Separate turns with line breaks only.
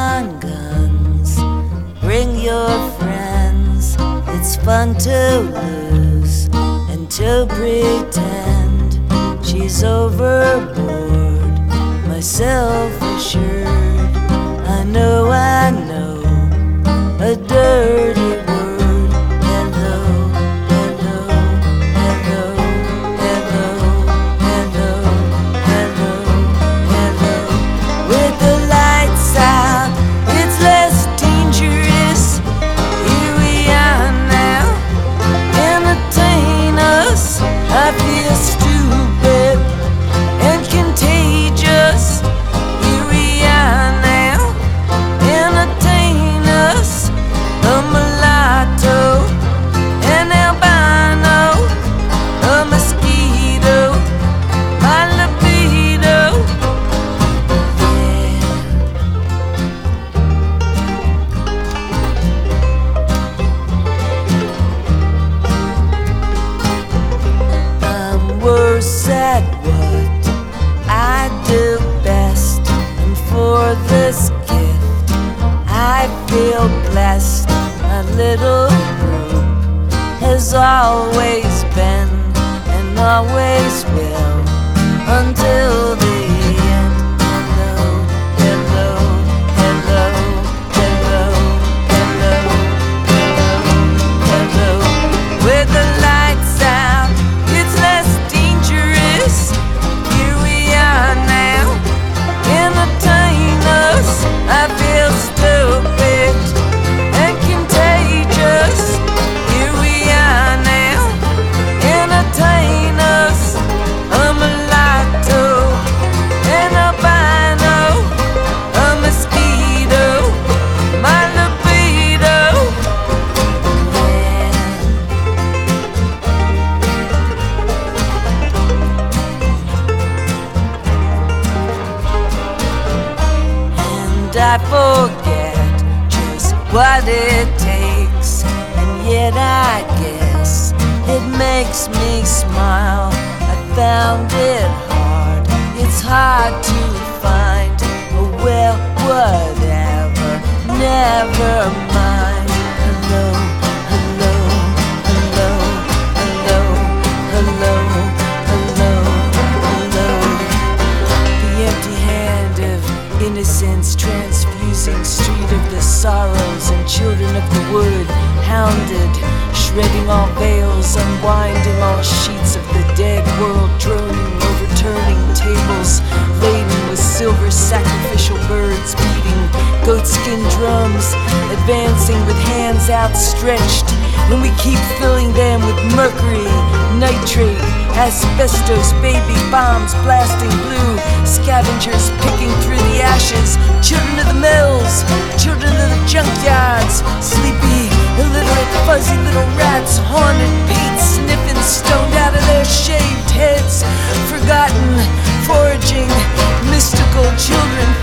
on guns. Bring your friends. It's fun to lose and to pretend she's overboard, myself assured. I know a dirty word. Hello, hello, hello, hello, hello, hello, hello. With the lights out, it's less dangerous. Here we are now, entertain us. I feel stupid and contagious. Here we are now, entertain us. A mulatto, an albino, a mosquito, my libido. Yeah. I'm worse at what I do best, and for this gift I feel blessed. My little group has always been and always will until the end. Hello, hello, hello, hello, hello, hello, hello. With the lights out, it's less dangerous. Here we are now, entertain us. I feel stupid and contagious. Here we are now, entertain us. A mulatto, an albino, a mosquito, my libido. And I forget just what it takes, and yet I guess it makes me smile. I found it hard, it's hard to find. Oh well, whatever, never mind. Hello, hello, hello, hello, hello, hello, hello. The empty hand of innocence transfusing street of the sorrows, and children of the wood hounded, shredding all veils, unwinding all sheets of the dead world, droning, overturning tables laden with silver sacrificial birds, beating goatskin drums, advancing with hands outstretched, and we keep filling them with mercury, nitrate, asbestos, baby bombs blasting blue, scavengers picking through the ashes, children of the mills, children of the junkyards, sleepy, illiterate, fuzzy little rats, haunted paint sniffing, stoned out of their shaved heads, forgotten, foraging, mystical children